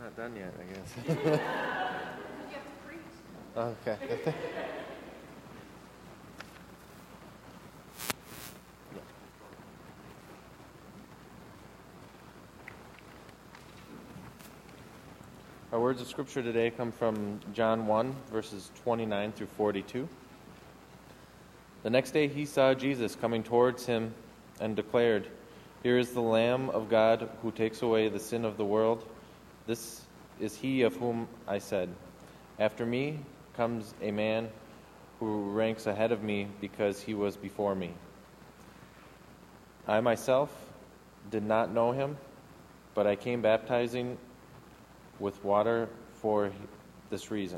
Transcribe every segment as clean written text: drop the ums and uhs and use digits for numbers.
Not done yet, I guess. You have to preach. Okay. Our words of Scripture today come from John 1, verses 29 through 42. The next day he saw Jesus coming towards him and declared, "Here is the Lamb of God who takes away the sin of the world. This is he of whom I said, 'After me comes a man who ranks ahead of me because he was before me.' I myself did not know him, but I came baptizing with water for this reason,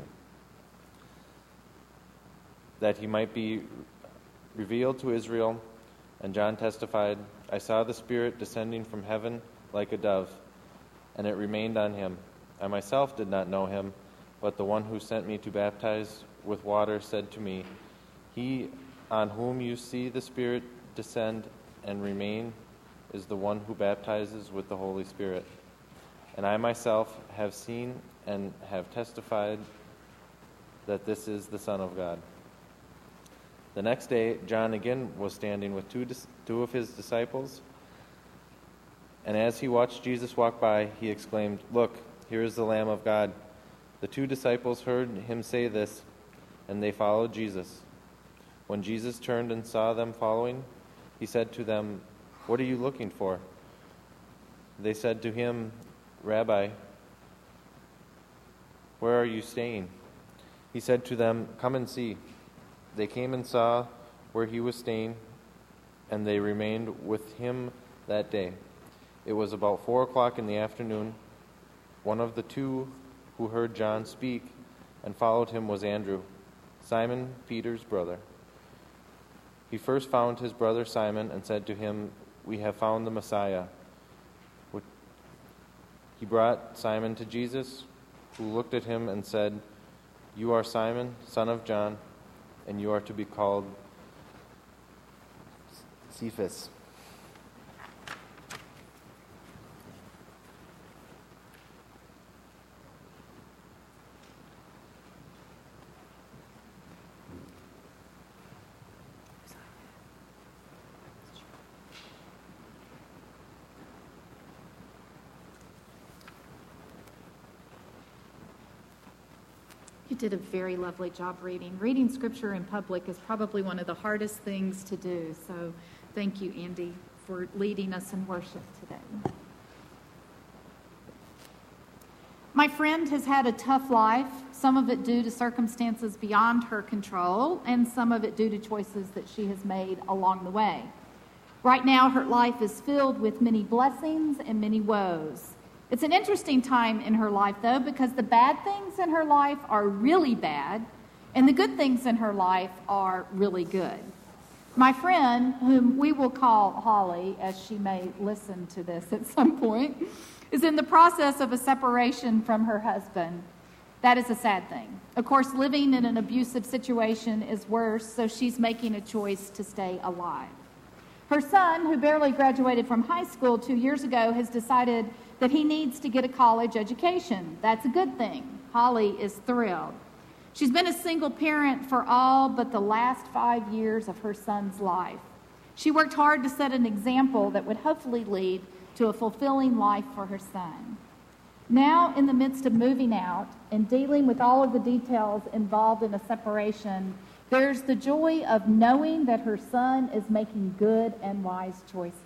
that he might be revealed to Israel." And John testified, "I saw the Spirit descending from heaven like a dove, and it remained on him. I myself did not know him, but the one who sent me to baptize with water said to me, 'He on whom you see the Spirit descend and remain is the one who baptizes with the Holy Spirit.' And I myself have seen and have testified that this is the Son of God." The next day, John again was standing with two of his disciples, and as he watched Jesus walk by, he exclaimed, "Look, here is the Lamb of God." The two disciples heard him say this, and they followed Jesus. When Jesus turned and saw them following, he said to them, "What are you looking for?" They said to him, "Rabbi, where are you staying?" He said to them, "Come and see." They came and saw where he was staying, and they remained with him that day. It was about 4:00 in the afternoon. One of the two who heard John speak and followed him was Andrew, Simon Peter's brother. He first found his brother Simon and said to him, "We have found the Messiah." He brought Simon to Jesus, who looked at him and said, "You are Simon, son of John, and you are to be called Cephas." You did a very lovely job reading. Reading Scripture in public is probably one of the hardest things to do. So thank you, Andy, for leading us in worship today. My friend has had a tough life, some of it due to circumstances beyond her control, and some of it due to choices that she has made along the way. Right now, her life is filled with many blessings and many woes. It's an interesting time in her life, though, because the bad things in her life are really bad, and the good things in her life are really good. My friend, whom we will call Holly, as she may listen to this at some point, is in the process of a separation from her husband. That is a sad thing. Of course, living in an abusive situation is worse, so she's making a choice to stay alive. Her son, who barely graduated from high school 2 years ago, has decided that he needs to get a college education. That's a good thing. Holly is thrilled. She's been a single parent for all but the last 5 years of her son's life. She worked hard to set an example that would hopefully lead to a fulfilling life for her son. Now, in the midst of moving out and dealing with all of the details involved in a separation, there's the joy of knowing that her son is making good and wise choices.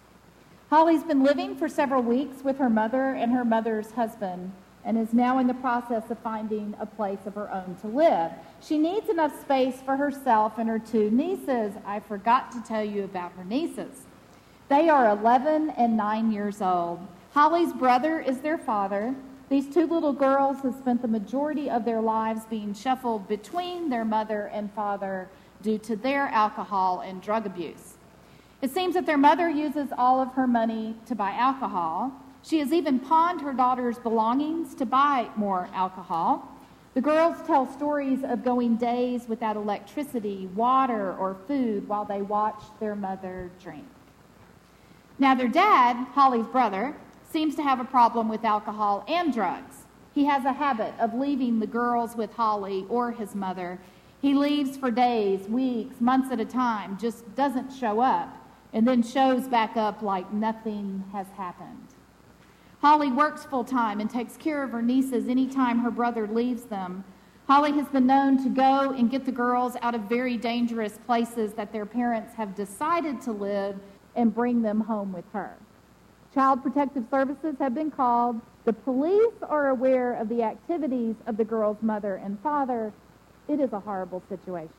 Holly's been living for several weeks with her mother and her mother's husband and is now in the process of finding a place of her own to live. She needs enough space for herself and her two nieces. I forgot to tell you about her nieces. They are 11 and 9 years old. Holly's brother is their father. These two little girls have spent the majority of their lives being shuffled between their mother and father due to their alcohol and drug abuse. It seems that their mother uses all of her money to buy alcohol. She has even pawned her daughter's belongings to buy more alcohol. The girls tell stories of going days without electricity, water, or food while they watch their mother drink. Now, their dad, Holly's brother, seems to have a problem with alcohol and drugs. He has a habit of leaving the girls with Holly or his mother. He leaves for days, weeks, months at a time, just doesn't show up, and then shows back up like nothing has happened. Holly works full-time and takes care of her nieces anytime her brother leaves them. Holly has been known to go and get the girls out of very dangerous places that their parents have decided to live and bring them home with her. Child Protective Services have been called. The police are aware of the activities of the girls' mother and father. It is a horrible situation.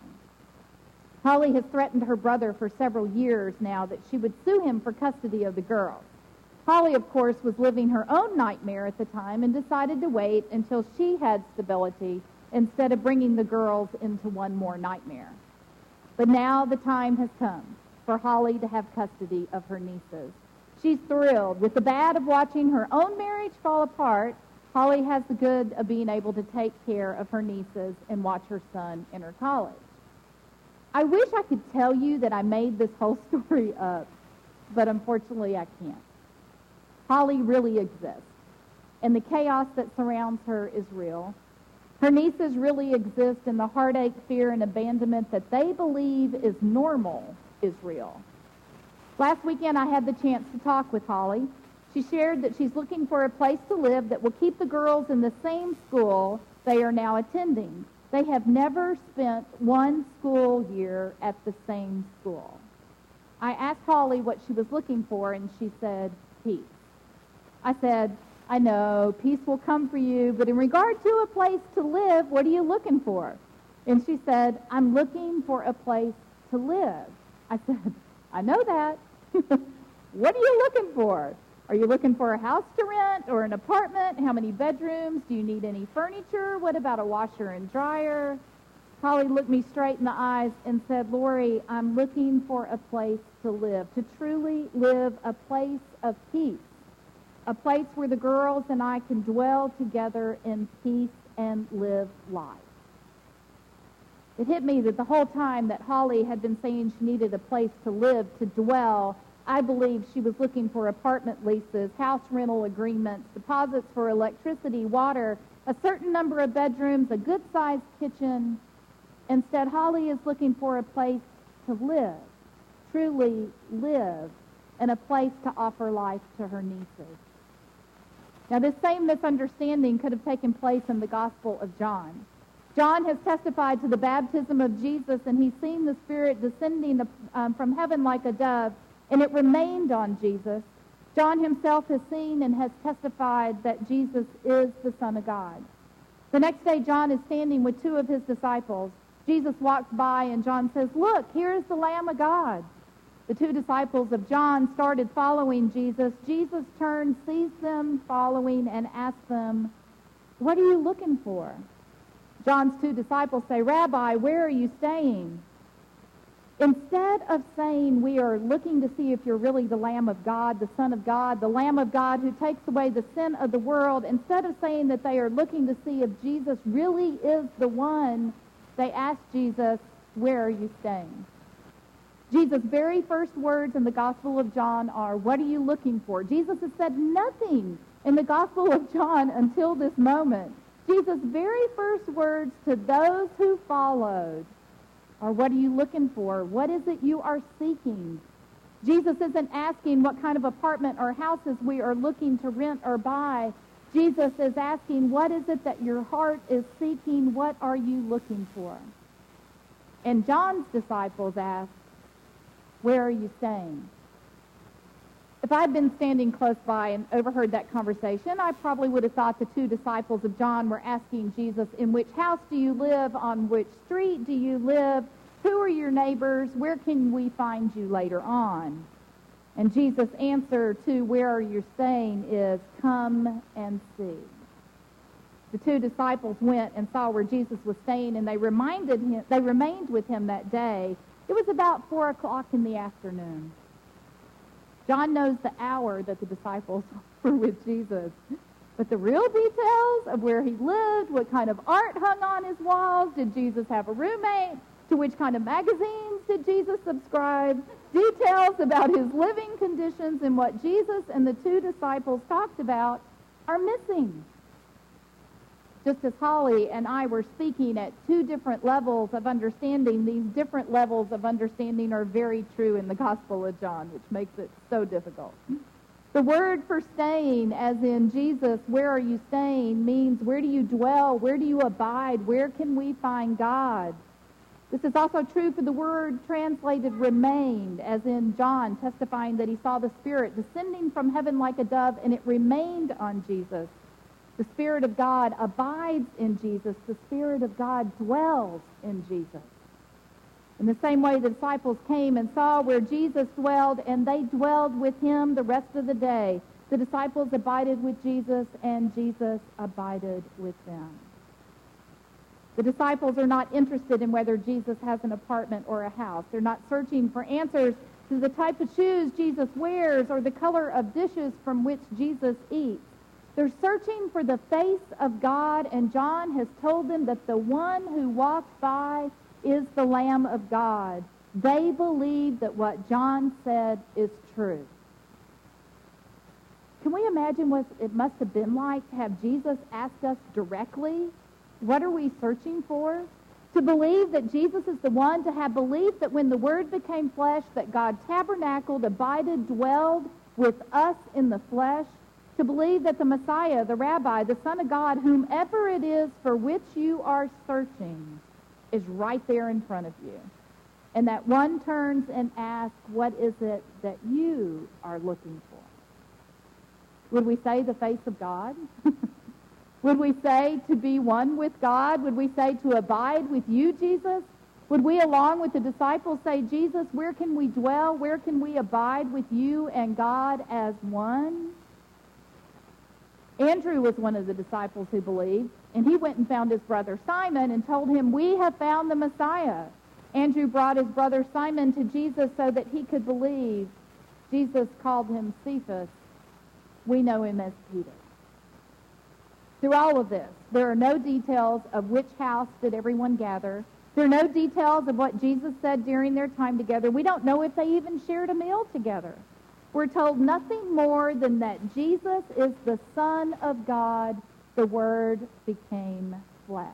Holly has threatened her brother for several years now that she would sue him for custody of the girls. Holly, of course, was living her own nightmare at the time and decided to wait until she had stability instead of bringing the girls into one more nightmare. But now the time has come for Holly to have custody of her nieces. She's thrilled. With the bad of watching her own marriage fall apart, Holly has the good of being able to take care of her nieces and watch her son enter college. I wish I could tell you that I made this whole story up, but unfortunately I can't. Holly really exists, and the chaos that surrounds her is real. Her nieces really exist, and the heartache, fear, and abandonment that they believe is normal is real. Last weekend, I had the chance to talk with Holly. She shared that she's looking for a place to live that will keep the girls in the same school they are now attending. They have never spent one school year at the same school. I asked Holly what she was looking for, and she said, peace. I said, I know, peace will come for you, but in regard to a place to live, what are you looking for? And she said, I'm looking for a place to live. I said, I know that. What are you looking for? Are you looking for a house to rent or an apartment? How many bedrooms? Do you need any furniture? What about a washer and dryer? Holly looked me straight in the eyes and said, Lori, I'm looking for a place to live, to truly live a place of peace, a place where the girls and I can dwell together in peace and live life. It hit me that the whole time that Holly had been saying she needed a place to live, to dwell, I believe she was looking for apartment leases, house rental agreements, deposits for electricity, water, a certain number of bedrooms, a good-sized kitchen. Instead, Holly is looking for a place to live, truly live, and a place to offer life to her nieces. Now, this same misunderstanding could have taken place in the Gospel of John. John has testified to the baptism of Jesus, and he's seen the Spirit descending from heaven like a dove, and it remained on Jesus. John himself has seen and has testified that Jesus is the Son of God. The next day, John is standing with two of his disciples. Jesus walks by, and John says, look, here is the Lamb of God. The two disciples of John started following Jesus. Jesus turned, sees them following, and asks them, what are you looking for? John's two disciples say, Rabbi, where are you staying? Instead of saying we are looking to see if you're really the Lamb of God, the Son of God, the Lamb of God who takes away the sin of the world, instead of saying that they are looking to see if Jesus really is the one, they ask Jesus, where are you staying? Jesus' very first words in the Gospel of John are, what are you looking for? Jesus has said nothing in the Gospel of John until this moment. Jesus' very first words to those who followed are, what are you looking for? What is it you are seeking? Jesus isn't asking what kind of apartment or houses we are looking to rent or buy. Jesus is asking, what is it that your heart is seeking? What are you looking for? And John's disciples asked, where are you staying? If I had been standing close by and overheard that conversation, I probably would have thought the two disciples of John were asking Jesus, in which house do you live? On which street do you live? Who are your neighbors? Where can we find you later on? And Jesus' answer to where are you staying is, come and see. The two disciples went and saw where Jesus was staying, and they remained with him that day. It was about 4 o'clock in the afternoon. John knows the hour that the disciples were with Jesus. But the real details of where he lived, what kind of art hung on his walls, did Jesus have a roommate, To which kind of magazines did Jesus subscribe? Details about his living conditions and what Jesus and the two disciples talked about are missing. Just as Holly and I were speaking at two different levels of understanding, these different levels of understanding are very true in the Gospel of John, which makes it so difficult. The word for staying, as in Jesus, where are you staying, means where do you dwell, where do you abide, where can we find God? This is also true for the word translated remained, as in John testifying that he saw the Spirit descending from heaven like a dove, and it remained on Jesus. The Spirit of God abides in Jesus. The Spirit of God dwells in Jesus. In the same way, the disciples came and saw where Jesus dwelled, and they dwelled with him the rest of the day. The disciples abided with Jesus, and Jesus abided with them. The disciples are not interested in whether Jesus has an apartment or a house. They're not searching for answers to the type of shoes Jesus wears or the color of dishes from which Jesus eats. They're searching for the face of God, and John has told them that the one who walked by is the Lamb of God. They believe that what John said is true. Can we imagine what it must have been like to have Jesus ask us directly, what are we searching for? To believe that Jesus is the one, to have belief that when the Word became flesh, that God tabernacled, abided, dwelled with us in the flesh, to believe that the Messiah, the Rabbi, the Son of God, whomever it is for which you are searching, is right there in front of you. And that one turns and asks, what is it that you are looking for? Would we say the face of God? Would we say to be one with God? Would we say to abide with you, Jesus? Would we, along with the disciples, say, Jesus, where can we dwell? Where can we abide with you and God as one? Andrew was one of the disciples who believed, and he went and found his brother Simon and told him, we have found the Messiah. Andrew brought his brother Simon to Jesus so that he could believe. Jesus called him Cephas. We know him as Peter. Through all of this, there are no details of which house did everyone gather. There are no details of what Jesus said during their time together. We don't know if they even shared a meal together. We're told nothing more than that Jesus is the Son of God. The Word became flesh.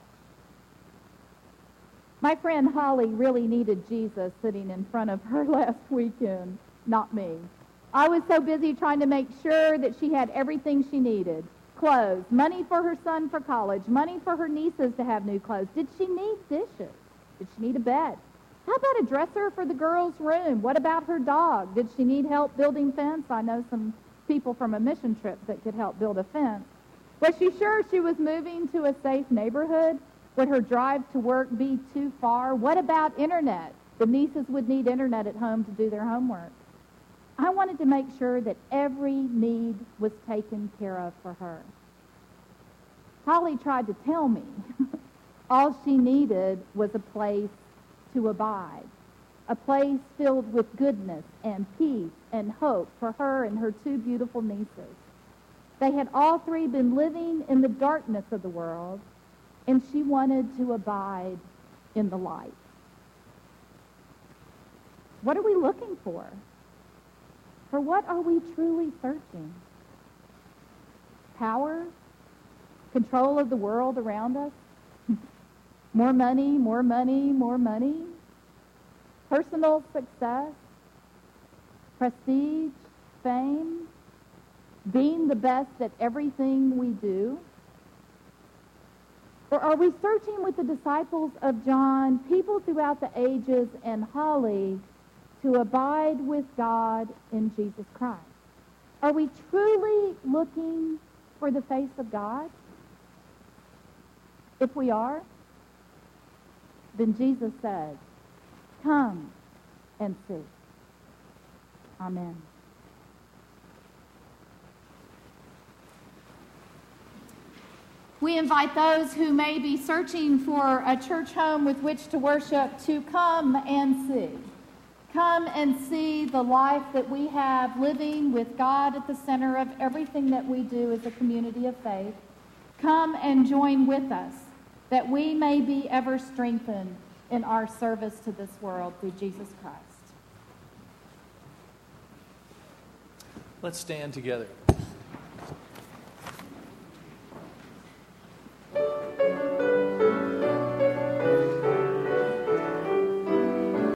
My friend Holly really needed Jesus sitting in front of her last weekend, not me. I was so busy trying to make sure that she had everything she needed. Clothes, money for her son for college, money for her nieces to have new clothes. Did she need dishes? Did she need a bed? How about a dresser for the girls' room? What about her dog? Did she need help building fence? I know some people from a mission trip that could help build a fence. Was she sure she was moving to a safe neighborhood? Would her drive to work be too far? What about internet? The nieces would need internet at home to do their homework. I wanted to make sure that every need was taken care of for her. Holly tried to tell me all she needed was a place to abide, a place filled with goodness and peace and hope for her and her two beautiful nieces. They had all three been living in the darkness of the world, and she wanted to abide in the light. What are we looking for? For what are we truly searching? Power? Control of the world around us? More money, more money, more money? Personal success? Prestige? Fame? Being the best at everything we do? Or are we searching with the disciples of John, people throughout the ages, and Holly, to abide with God in Jesus Christ? Are we truly looking for the face of God? If we are, then Jesus said, come and see. Amen. We invite those who may be searching for a church home with which to worship to come and see. Come and see the life that we have living with God at the center of everything that we do as a community of faith. Come and join with us that we may be ever strengthened in our service to this world through Jesus Christ. Let's stand together.